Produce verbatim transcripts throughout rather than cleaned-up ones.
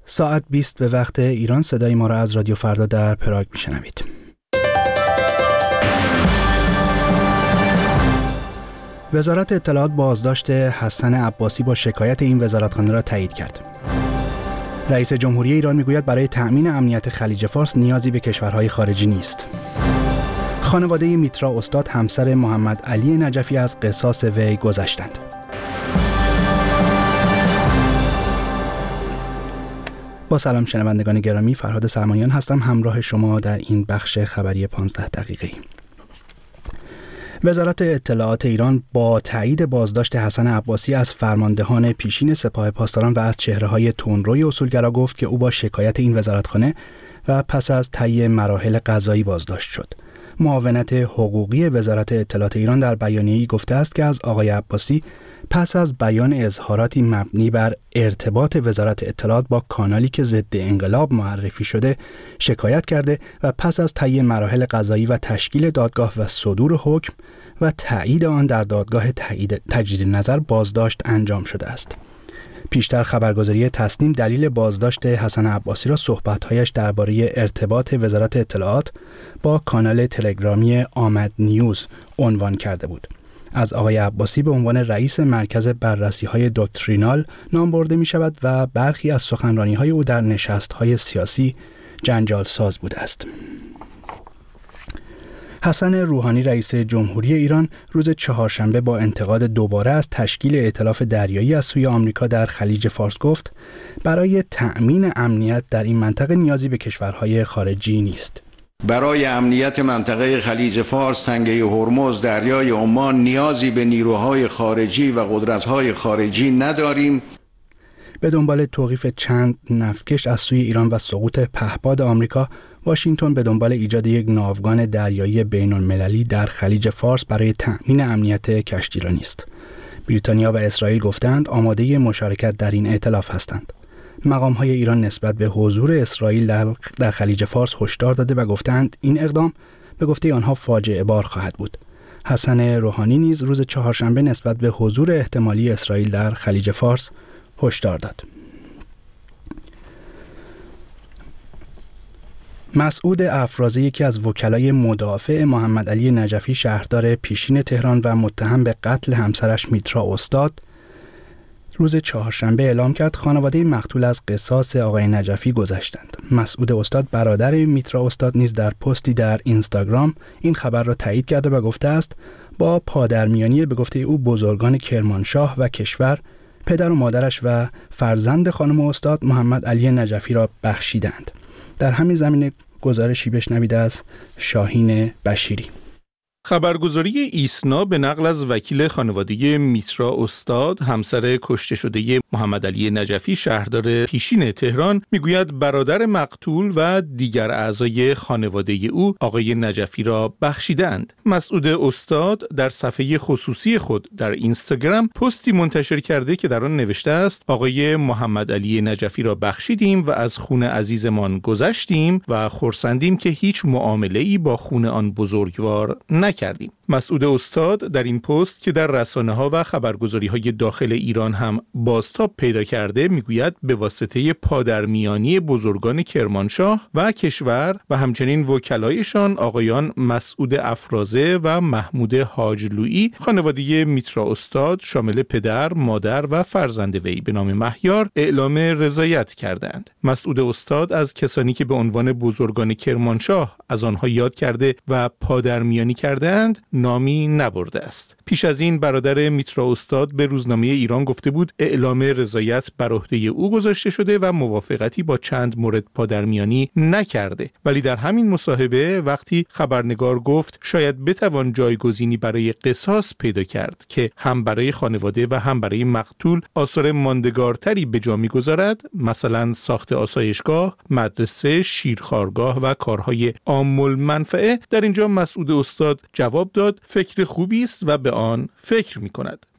ساعت بیست به وقت ایران. صدای ما را از رادیو فردا در پراگ میشنوید. وزارت اطلاعات بازداشت حسن عباسی با شکایت این وزارتخانه را تایید کرد. رئیس جمهوری ایران میگوید برای تأمین امنیت خلیج فارس نیازی به کشورهای خارجی نیست. خانواده میترا استاد همسر محمد علی نجفی از قصاص وی گذشتند. با سلام شنوندگان گرامی، فرهاد سرمایان هستم همراه شما در این بخش خبری پانزده دقیقه‌ای. وزارت اطلاعات ایران با تایید بازداشت حسن عباسی از فرماندهان پیشین سپاه پاسداران و از چهره‌های تندروی اصولگرا گفت که او با شکایت این وزارتخانه و پس از طی مراحل قضایی بازداشت شد. معاونت حقوقی وزارت اطلاعات ایران در بیانیه‌ای گفته است که از آقای عباسی پس از بیان اظهاراتی مبنی بر ارتباط وزارت اطلاعات با کانالی که ضد انقلاب معرفی شده شکایت کرده و پس از طی مراحل قضایی و تشکیل دادگاه و صدور حکم و تایید آن در دادگاه تجدید نظر بازداشت انجام شده است. پیشتر خبرگزاری تسنیم دلیل بازداشت حسن عباسی را صحبت‌هایش درباره ارتباط وزارت اطلاعات با کانال تلگرامی آمد نیوز عنوان کرده بود. از آقای عباسی به عنوان رئیس مرکز بررسی‌های دکترینال نام برده می‌شود و برخی از سخنرانی‌های او در نشست‌های سیاسی جنجال ساز بوده است. حسن روحانی رئیس جمهوری ایران روز چهارشنبه با انتقاد دوباره از تشکیل ائتلاف دریایی از سوی آمریکا در خلیج فارس گفت برای تأمین امنیت در این منطقه نیازی به کشورهای خارجی نیست. برای امنیت منطقه خلیج فارس، تنگه هرمز، دریای عمان نیازی به نیروهای خارجی و قدرت‌های خارجی نداریم. به دنبال توقیف چند نفتکش از سوی ایران و سقوط پهپاد آمریکا، واشنگتن به دنبال ایجاد یک ناوگان دریایی بین‌المللی در خلیج فارس برای تأمین امنیت کشتیرانی است. بریتانیا و اسرائیل گفتند آماده مشارکت در این ائتلاف هستند. مقام‌های ایران نسبت به حضور اسرائیل در, در خلیج فارس هشدار داده و گفتند این اقدام به گفته آنها فاجعه بار خواهد بود. حسن روحانی نیز روز چهارشنبه نسبت به حضور احتمالی اسرائیل در خلیج فارس هشدار داد. مسعود افرازی، یکی از وکلای مدافع محمد علی نجفی شهردار پیشین تهران و متهم به قتل همسرش میترا استاد، روز چهارشنبه اعلام کرد خانواده مقتول از قصاص آقای نجفی گذشتند. مسعود استاد برادر میترا استاد نیز در پستی در اینستاگرام این خبر را تایید کرده و گفته است با پادرمیانی به گفته او بزرگان کرمانشاه و کشور پدر و مادرش و فرزند خانم استاد محمد علی نجفی را بخشیدند. در همین زمینه گزارشی بشنوید از شاهین بشیری. خبرگزاری ایسنا به نقل از وکیل خانواده میترا استاد همسر کشته شده محمد علی نجفی شهردار پیشین تهران میگوید برادر مقتول و دیگر اعضای خانواده او آقای نجفی را بخشیدند. مسعود استاد در صفحه خصوصی خود در اینستاگرام پستی منتشر کرده که در آن نوشته است آقای محمد علی نجفی را بخشیدیم و از خون عزیزمان گذشتیم و خرسندیم که هیچ معامله‌ای با خون آن بزرگوار نکردیم. کردیم. مسعود استاد در این پست که در رسانه‌ها و خبرگزاری‌های داخل ایران هم بازتاب پیدا کرده میگوید به واسطه پادرمیانی بزرگان کرمانشاه و کشور و همچنین وکلایشان آقایان مسعود افرازه و محمود حاجلویی خانواده میترا استاد شامل پدر، مادر و فرزند وی به نام مهیار اعلام رضایت کردند. مسعود استاد از کسانی که به عنوان بزرگان کرمانشاه از آنها یاد کرده و پادرمیانی کردند نامی نبرده است. پیش از این برادر میترا استاد به روزنامه ایران گفته بود اعلام رضایت بر عهده او گذاشته شده و موافقتی با چند مورد پادرمیانی نکرده، ولی در همین مصاحبه وقتی خبرنگار گفت شاید بتوان جایگزینی برای قصاص پیدا کرد که هم برای خانواده و هم برای مقتول آثار ماندگارتری به جا می‌گذارد، مثلا ساخت آسایشگاه، مدرسه، شیرخوارگاه و کارهای عام المنفعه، در اینجا مسعود استاد جواب داد فکر خوبی است و به آن فکر می کند.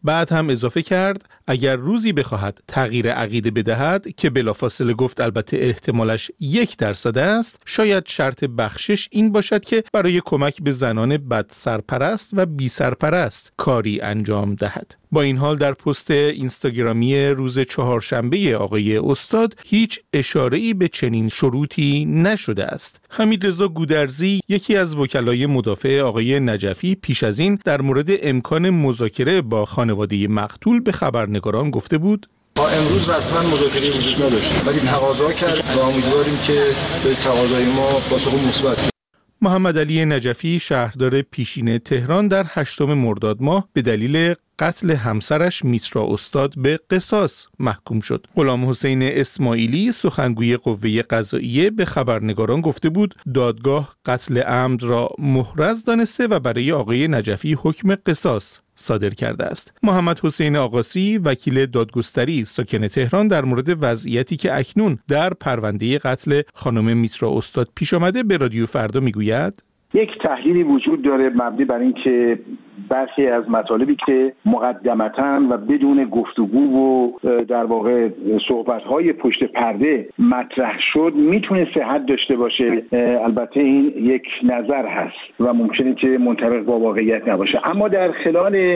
بعد هم اضافه کرد اگر روزی بخواهد تغییر عقیده بدهد که بلافاصله گفت البته احتمالش یک درصد است، شاید شرط بخشش این باشد که برای کمک به زنان بد سرپرست و بی سرپرست کاری انجام دهد. با این حال در پست اینستاگرامی روز چهارشنبه آقای استاد هیچ اشاره‌ای به چنین شروطی نشده است. حمیدرضا گودرزی، یکی از وکلای مدافع آقای نجفی، پیش از این در مورد امکان مذاکره با خانواده مقتول به خبرنگاران گفته بود: ما امروز رسما مذاکره وجود نداشت، ولی تقاضا کرد و امیدواریم که به تقاضای ما پاسخ مثبت. محمدعلی نجفی، شهردار پیشین تهران، در هشتم مرداد ماه به دلیل قتل همسرش میترا استاد به قصاص محکوم شد. غلام حسین اسماعیلی، سخنگوی قوه قضاییه، به خبرنگاران گفته بود دادگاه قتل عمد را محرز دانسته و برای آقای نجفی حکم قصاص صادر کرده است. محمد حسین آقاسی، وکیل دادگستری ساکن تهران، در مورد وضعیتی که اکنون در پرونده قتل خانم میترا استاد پیش آمده به رادیو فردا میگوید: یک تحلیلی وجود داره مبنی بر این که برخی از مطالبی که مقدمتاً و بدون گفتگو و در واقع صحبت‌های پشت پرده مطرح شد میتونه صحت داشته باشه. البته این یک نظر هست و ممکنه که منطبق با واقعیت نباشه، اما در خلال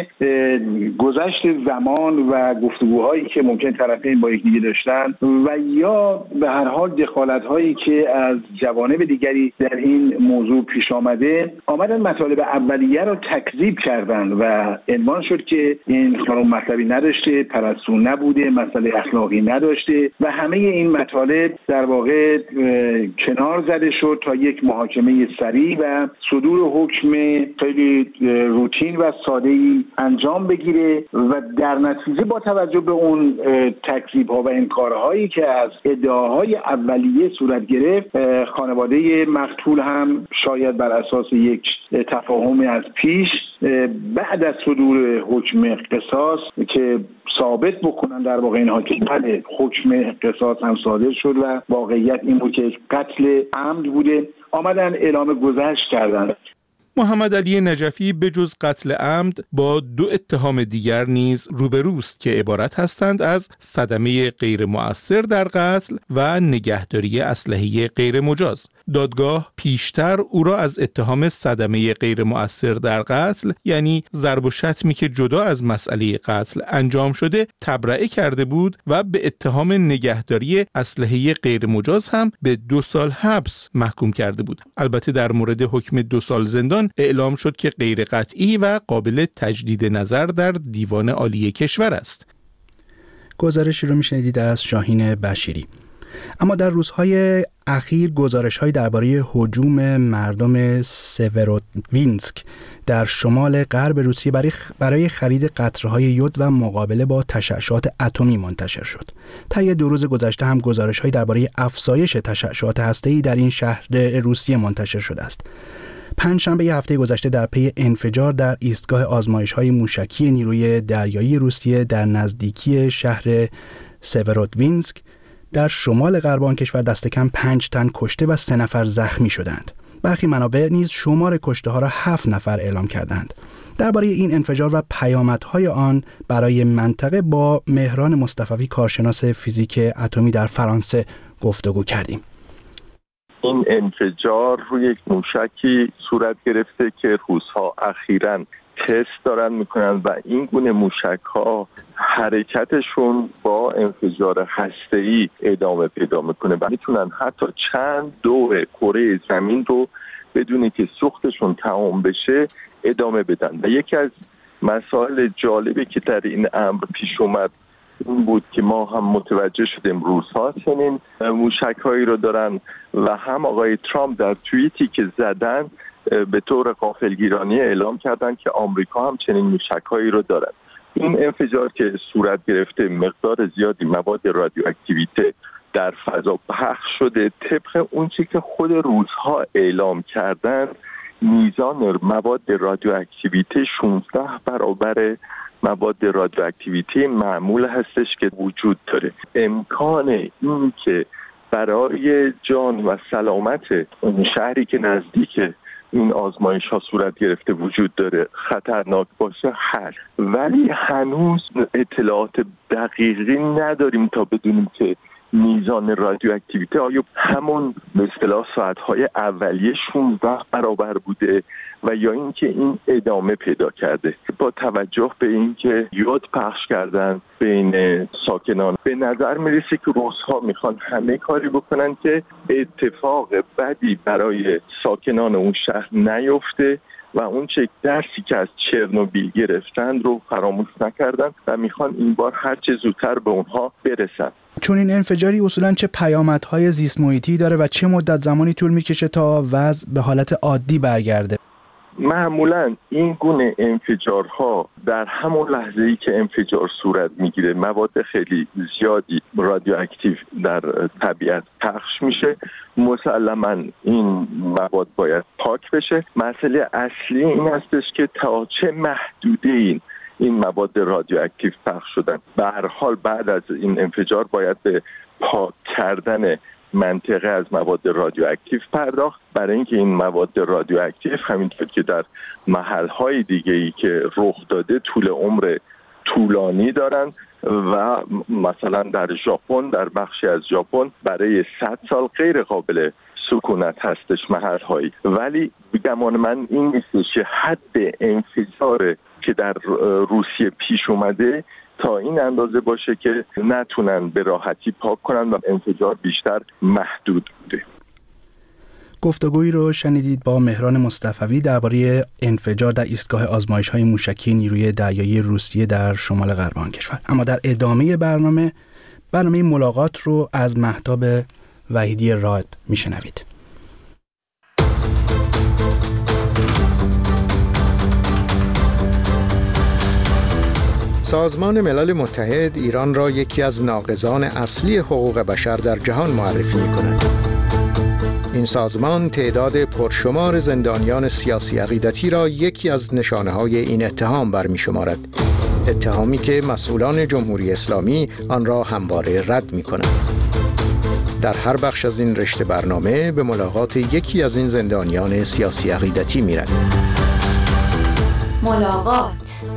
گذشت زمان و گفتگوهایی که ممکن طرفین با یکدیگه داشتن و یا به هر حال دخالت‌هایی که از جوانب دیگری در این موضوع پیش آمده، آمدن مطالب اولیه رو تکذیب کردن و عنوان شد که این خانم مطلبی نداشته، پرستو نبوده، مسئله اخلاقی نداشته و همه این مطالب در واقع کنار زده شد تا یک محاکمه سریع و صدور حکم خیلی روتین و ساده‌ای انجام بگیره و در نتیجه با توجه به اون تکذیب‌ها و انکارهایی که از ادعاهای اولیه صورت گرفت، خانواده مقتول هم شاید بر اساس یک تفاهم از پیش بعد از صدور حکم قصاص که ثابت بکنن در واقع اینها که بله حکم قصاص هم صادر شد و واقعیت این بود که قتل عمد بوده، آمدن اعلام گذشت کردن. محمدعلی نجفی به جز قتل عمد با دو اتهام دیگر نیز روبروست که عبارت هستند از صدمه غیر مؤثر در قتل و نگهداری اسلحه غیر مجاز. دادگاه پیشتر او را از اتهام صدمه غیر مؤثر در قتل، یعنی ضرب و شتمی که جدا از مسئله قتل انجام شده، تبرئه کرده بود و به اتهام نگهداری اسلحه غیر مجاز هم به دو سال حبس محکوم کرده بود. البته در مورد حکم دو سال زندان اعلام شد که غیر قطعی و قابل تجدید نظر در دیوان عالی کشور است. گزارشی رو میشنیدید از شاهین بشیری. اما در روزهای اخیر گزارش‌هایی درباره هجوم مردم سیورودوینسک در شمال غرب روسیه برای خرید قطره‌های یود و مقابله با تشعشعات اتمی منتشر شد. طی دو روز گذشته هم گزارش‌هایی درباره افزایش تشعشعات هسته‌ای در این شهر روسیه منتشر شده است. پنجشنبه هفته گذشته در پی انفجار در ایستگاه آزمایش‌های موشکی نیروی دریایی روسیه در نزدیکی شهر سیورودوینسک در شمال غرب آن کشور دست کم پنج تن کشته و سه نفر زخمی شدند. برخی منابع نیز شمار کشته ها را هفت نفر اعلام کردند. درباره این انفجار و پیامدهای آن برای منطقه با مهران مصطفی، کارشناس فیزیک اتمی در فرانسه، گفتگو کردیم. این انفجار روی یک موشکی صورت گرفته که روس‌ها اخیراً تست دارن میکنن و این گونه موشک‌ها حرکتشون با انفجار هسته‌ای ادامه پیدا میکنه و میتونن حتی چند دور کره زمین رو بدونی که سوختشون تمام بشه ادامه بدن. و یکی از مسائل جالبی که در این امر پیش اومد این بود که ما هم متوجه شدیم روس‌ها چنین موشک‌هایی رو دارن و هم آقای ترامپ در توییتی که زدن به طور غافلگیرانه اعلام کردن که آمریکا هم چنین موشک‌هایی رو دارد. این انفجار که صورت گرفته مقدار زیادی مواد رادیواکتیویته در فضا پخش شده. طبق اون چیزی که خود روس‌ها اعلام کردن، میزان مواد رادیواکتیویته شانزده برابر مواد رادیواکتیویته معمول هستش که وجود داره. امکان این که برای جان و سلامت اون شهری که نزدیک این آزمایش ها صورت گرفته وجود داره خطرناک باشه هست، ولی هنوز اطلاعات دقیقی نداریم تا بدونیم که میزان رادیواکتیویته آیا همون به اصطلاح ساعت‌های اولیه شانزده برابر بوده و یا اینکه این ادامه پیدا کرده. با توجه به اینکه یاد پخش کردن بین ساکنان، به نظر میرسه که روس‌ها میخوان همه کاری بکنن که اتفاق بدی برای ساکنان اون شهر نیفته و اون چه درسی که از چرنوبیل گرفتن رو فراموش نکردن و میخوان این بار هر چه زودتر به اونها برسن. چون این انفجاری اصولاً چه پیامدهای زیست محیطی داره و چه مدت زمانی طول میکشه تا وضع به حالت عادی برگرده؟ معمولاً این گونه انفجارها در همون لحظه‌ای که انفجار صورت میگیره مواد خیلی زیادی رادیواکتیو در طبیعت پخش میشه. مسلماً این مواد باید پاک بشه. مسئله اصلی این هستش که تا چه محدوده این این مواد رادیواکتیو پخش شدن. به هر حال بعد از این انفجار باید به پاک کردن منطقه از مواد رادیواکتیو پرداخت، برای اینکه این مواد رادیواکتیو همینطور که در محل‌های دیگه‌ای که رخ داده طول عمر طولانی دارن و مثلا در ژاپن، در بخشی از ژاپن برای صد سال غیر قابل سکونت هستش محل‌هایی، ولی گمان من این نیستش که حد انفجار که در روسیه پیش اومده تا این اندازه باشه که نتونن به راحتی پاک کنن و انفجار بیشتر محدود بوده. گفتگویی رو شنیدید با مهران مصطفوی درباره انفجار در ایستگاه آزمایش‌های موشکی نیروی دریایی روسیه در شمال غرب آن کشور. اما در ادامه برنامه برنامه ملاقات رو از مهتاب وحیدی راد میشنوید. سازمان ملل متحد ایران را یکی از ناقضان اصلی حقوق بشر در جهان معرفی می‌کند. این سازمان تعداد پرشمار زندانیان سیاسی عقیدتی را یکی از نشانه‌های این اتهام برمی‌شمارد. اتهامی که مسئولان جمهوری اسلامی آن را همواره رد می‌کنند. در هر بخش از این رشته برنامه به ملاقات یکی از این زندانیان سیاسی عقیدتی می‌رویم. ملاقات.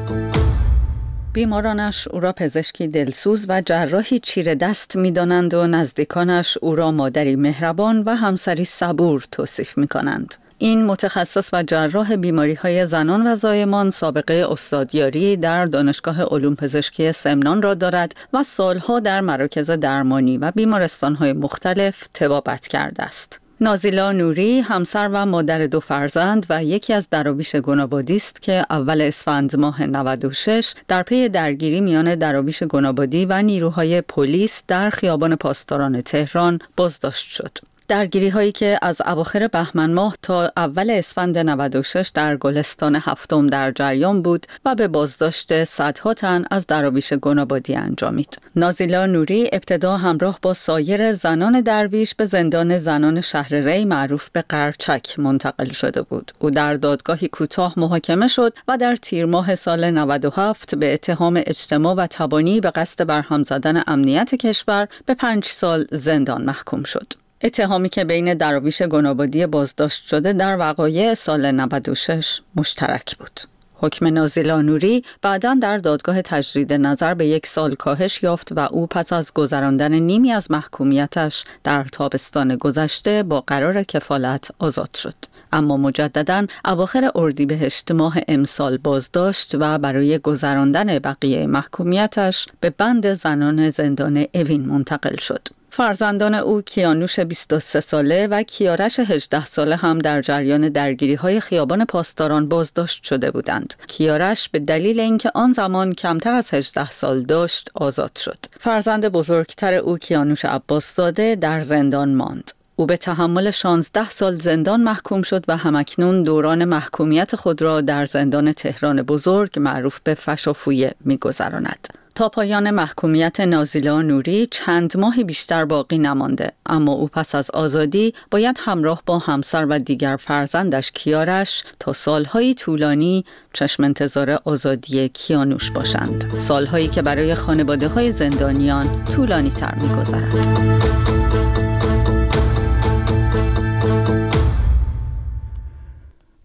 بیمارانش او را پزشکی دلسوز و جراحی چیره دست می دانند و نزدیکانش او را مادری مهربان و همسری صبور توصیف می کنند. این متخصص و جراح بیماری‌های زنان و زایمان سابقه استادیاری در دانشگاه علوم پزشکی سمنان را دارد و سالها در مراکز درمانی و بیمارستان‌های مختلف طبابت کرده است. نازیلا نوری همسر و مادر دو فرزند و یکی از دراویش گنابادی است که اول اسفند ماه نود و شش در پی درگیری میان دراویش گنابادی و نیروهای پلیس در خیابان پاسداران تهران بازداشت شد. درگیری هایی که از اواخر بهمن ماه تا اول اسفند نود و شش در گلستان هفتم در جریان بود و به بازداشت صدها تن از دراویش گنابادی انجامید. نازیلا نوری ابتدا همراه با سایر زنان درویش به زندان زنان شهر ری معروف به قرچک منتقل شده بود. او در دادگاهی کوتاه محاکمه شد و در تیر ماه سال نود و هفت به اتهام اجتماع و تبانی به قصد برهم زدن امنیت کشور به پنج سال زندان محکوم شد. اتهامی که بین دراویش گنابادی بازداشت شده در وقایع سال نود و شش مشترک بود. حکم نازیلا نوری بعداً در دادگاه تجدید نظر به یک سال کاهش یافت و او پس از گذراندن نیمی از محکومیتش در تابستان گذشته با قرار کفالت آزاد شد. اما مجدداً اواخر اردیبهشت ماه امسال بازداشت و برای گذراندن بقیه محکومیتش به بند زنان زندان اوین منتقل شد. فرزندان او کیانوش بیست و سه ساله و کیارش هجده ساله هم در جریان درگیری‌های خیابان پاسداران بازداشت شده بودند. کیارش به دلیل اینکه آن زمان کمتر از هجده سال داشت آزاد شد. فرزند بزرگتر او کیانوش عباسزاده در زندان ماند. او به تحمل شانزده سال زندان محکوم شد و همکنون دوران محکومیت خود را در زندان تهران بزرگ معروف به فشافویه می‌گذراند. تا پایان محکومیت نازیلا نوری چند ماهی بیشتر باقی نمانده، اما او پس از آزادی باید همراه با همسر و دیگر فرزندش کیارش تا سالهای طولانی چشم انتظار آزادی کیانوش باشند. سالهایی که برای خانواده‌های زندانیان طولانی تر می‌گذرد.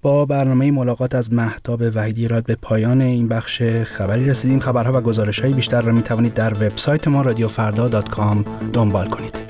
با برنامه ملاقات از مهتاب وحیدی راد به پایان این بخش خبری رسیدیم. خبرها و گزارش‌های بیشتر را می‌توانید در وبسایت ما رادیو فردا دات کام دنبال کنید.